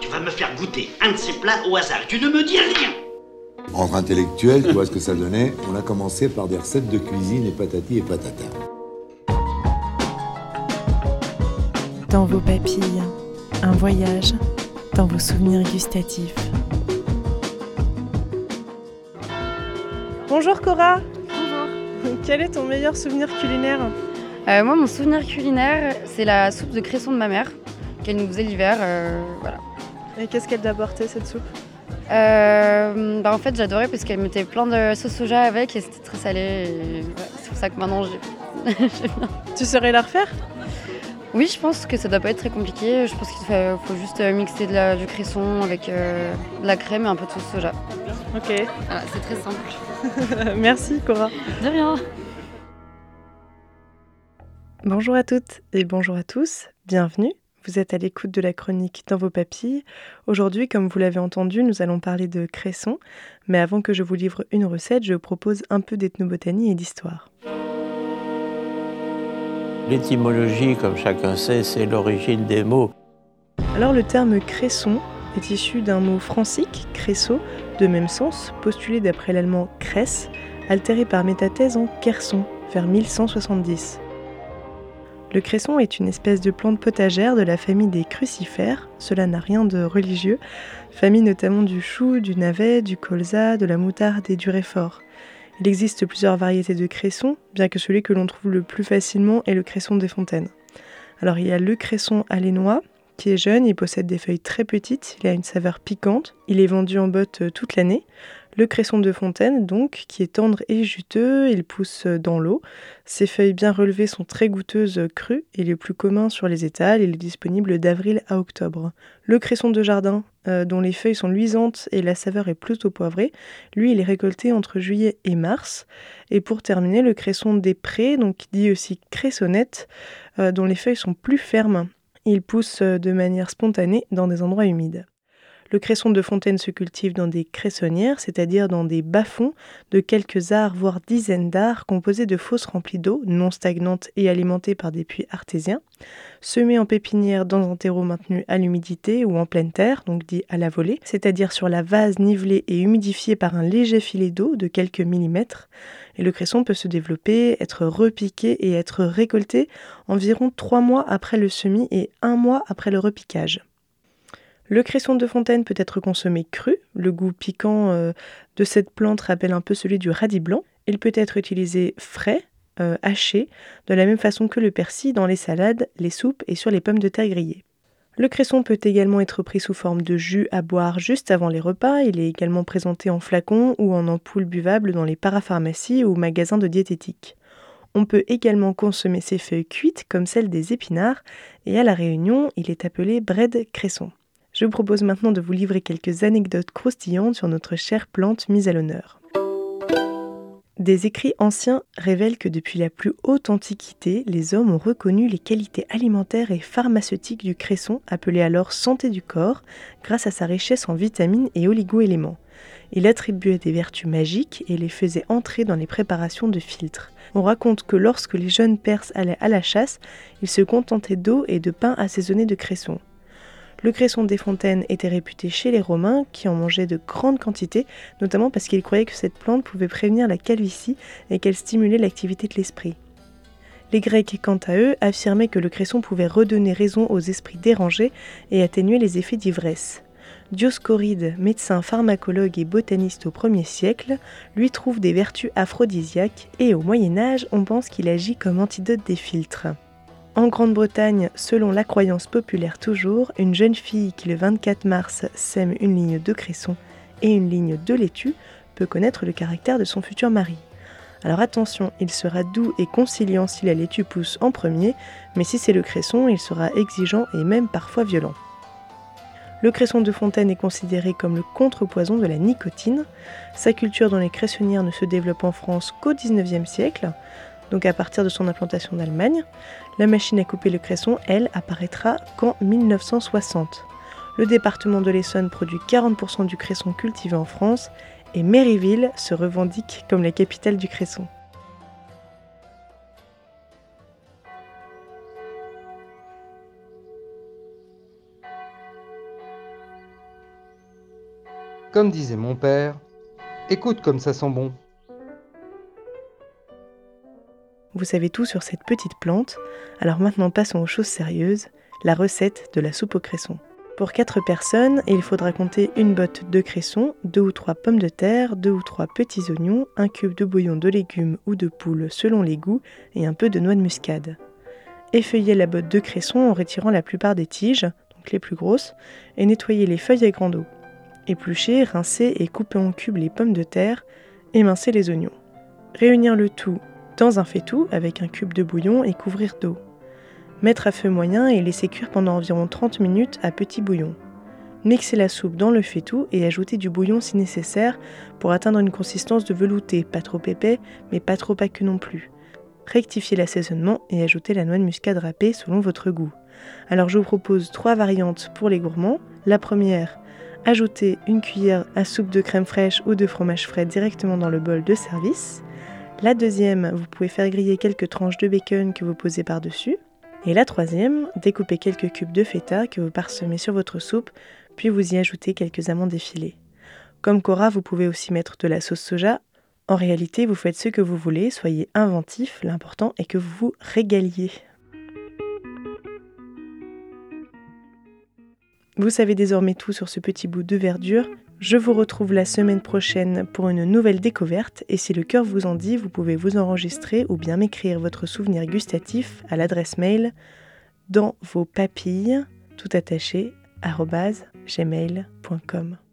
vas me faire goûter un de ces plats au hasard. Tu ne me dis rien. Entre intellectuels, tu vois ce que ça donnait. On a commencé par des recettes de cuisine et patati et patata. Dans vos papilles, un voyage dans vos souvenirs gustatifs. Bonjour Cora. Bonjour. Quel est ton meilleur souvenir culinaire ? Moi, mon souvenir culinaire, c'est la soupe de cresson de ma mère, qu'elle nous faisait l'hiver. Voilà. Et qu'est-ce qu'elle t'a apporté cette soupe ? En fait, j'adorais parce qu'elle mettait plein de sauce soja avec et c'était très salé. Et voilà, c'est pour ça que maintenant, j'aime bien. Tu saurais la refaire ? Oui, je pense que ça doit pas être très compliqué. Je pense qu'il faut juste mixer du cresson avec de la crème et un peu de sauce soja. Ok. Voilà, c'est très simple. Merci Cora. De rien. Bonjour à toutes et bonjour à tous, bienvenue. Vous êtes à l'écoute de la chronique Dans vos papilles. Aujourd'hui, comme vous l'avez entendu, nous allons parler de cresson. Mais avant que je vous livre une recette, je propose un peu d'ethnobotanie et d'histoire. L'étymologie, comme chacun sait, c'est l'origine des mots. Alors le terme cresson est issu d'un mot francique, cresso, de même sens, postulé d'après l'allemand cress, altéré par métathèse en querson, vers 1170. Le cresson est une espèce de plante potagère de la famille des crucifères, cela n'a rien de religieux, famille notamment du chou, du navet, du colza, de la moutarde et du réfort. Il existe plusieurs variétés de cresson, bien que celui que l'on trouve le plus facilement est le cresson des fontaines. Alors il y a le cresson alénois, qui est jeune, il possède des feuilles très petites, il a une saveur piquante, il est vendu en botte toute l'année. Le cresson de fontaine, donc, qui est tendre et juteux, il pousse dans l'eau. Ses feuilles bien relevées sont très goûteuses crues, il est plus commun sur les étals, il est disponible d'avril à octobre. Le cresson de jardin, dont les feuilles sont luisantes et la saveur est plutôt poivrée, lui il est récolté entre juillet et mars. Et pour terminer, le cresson des prés, donc dit aussi cressonnette, dont les feuilles sont plus fermes. Il pousse de manière spontanée dans des endroits humides. Le cresson de fontaine se cultive dans des cressonnières, c'est-à-dire dans des bas-fonds de quelques arts, voire dizaines d'arts, composés de fosses remplies d'eau, non stagnantes et alimentées par des puits artésiens, semés en pépinière dans un terreau maintenu à l'humidité ou en pleine terre, donc dit à la volée, c'est-à-dire sur la vase nivelée et humidifiée par un léger filet d'eau de quelques millimètres. Et le cresson peut se développer, être repiqué et être récolté environ 3 mois après le semis et 1 mois après le repiquage. Le cresson de fontaine peut être consommé cru. Le goût piquant de cette plante rappelle un peu celui du radis blanc. Il peut être utilisé frais, haché, de la même façon que le persil dans les salades, les soupes et sur les pommes de terre grillées. Le cresson peut également être pris sous forme de jus à boire juste avant les repas. Il est également présenté en flacon ou en ampoule buvable dans les parapharmacies ou magasins de diététique. On peut également consommer ses feuilles cuites comme celles des épinards et à La Réunion, il est appelé bread cresson. Je vous propose maintenant de vous livrer quelques anecdotes croustillantes sur notre chère plante mise à l'honneur. Des écrits anciens révèlent que depuis la plus haute antiquité, les hommes ont reconnu les qualités alimentaires et pharmaceutiques du cresson, appelé alors santé du corps, grâce à sa richesse en vitamines et oligo-éléments. Il attribuait des vertus magiques et les faisait entrer dans les préparations de filtres. On raconte que lorsque les jeunes Perses allaient à la chasse, ils se contentaient d'eau et de pain assaisonné de cresson. Le cresson des fontaines était réputé chez les Romains qui en mangeaient de grandes quantités, notamment parce qu'ils croyaient que cette plante pouvait prévenir la calvitie et qu'elle stimulait l'activité de l'esprit. Les Grecs, quant à eux, affirmaient que le cresson pouvait redonner raison aux esprits dérangés et atténuer les effets d'ivresse. Dioscoride, médecin pharmacologue et botaniste au 1er siècle, lui trouve des vertus aphrodisiaques et au Moyen-Âge, on pense qu'il agit comme antidote des filtres. En Grande-Bretagne, selon la croyance populaire toujours, une jeune fille qui le 24 mars sème une ligne de cresson et une ligne de laitue peut connaître le caractère de son futur mari. Alors attention, il sera doux et conciliant si la laitue pousse en premier, mais si c'est le cresson, il sera exigeant et même parfois violent. Le cresson de fontaine est considéré comme le contrepoison de la nicotine. Sa culture dans les cressonnières ne se développe en France qu'au XIXe siècle, donc à partir de son implantation en Allemagne. La machine à couper le cresson, elle, apparaîtra qu'en 1960. Le département de l'Essonne produit 40% du cresson cultivé en France et Méryville se revendique comme la capitale du cresson. Comme disait mon père, écoute comme ça sent bon. Vous savez tout sur cette petite plante, alors maintenant passons aux choses sérieuses, la recette de la soupe au cresson. Pour 4 personnes, il faudra compter une botte de cresson, 2 ou 3 pommes de terre, 2 ou 3 petits oignons, un cube de bouillon de légumes ou de poule selon les goûts et un peu de noix de muscade. Effeuillez la botte de cresson en retirant la plupart des tiges, donc les plus grosses, et nettoyez les feuilles à grande eau. Épluchez, rincez et coupez en cubes les pommes de terre, émincez les oignons. Réunir le tout dans un faitout avec un cube de bouillon et couvrir d'eau. Mettre à feu moyen et laisser cuire pendant environ 30 minutes à petit bouillon. Mixer la soupe dans le faitout et ajouter du bouillon si nécessaire pour atteindre une consistance de velouté, pas trop épais mais pas trop aqueux non plus. Rectifiez l'assaisonnement et ajoutez la noix de muscade râpée selon votre goût. Alors je vous propose 3 variantes pour les gourmands. La première, ajoutez une cuillère à soupe de crème fraîche ou de fromage frais directement dans le bol de service. La deuxième, vous pouvez faire griller quelques tranches de bacon que vous posez par-dessus. Et la troisième, découpez quelques cubes de feta que vous parsemez sur votre soupe, puis vous y ajoutez quelques amandes effilées. Comme Cora, vous pouvez aussi mettre de la sauce soja. En réalité, vous faites ce que vous voulez, soyez inventif, l'important est que vous vous régaliez. Vous savez désormais tout sur ce petit bout de verdure. Je vous retrouve la semaine prochaine pour une nouvelle découverte et si le cœur vous en dit, vous pouvez vous enregistrer ou bien m'écrire votre souvenir gustatif à l'adresse mail dans vos papilles, tout attaché, @gmail.com.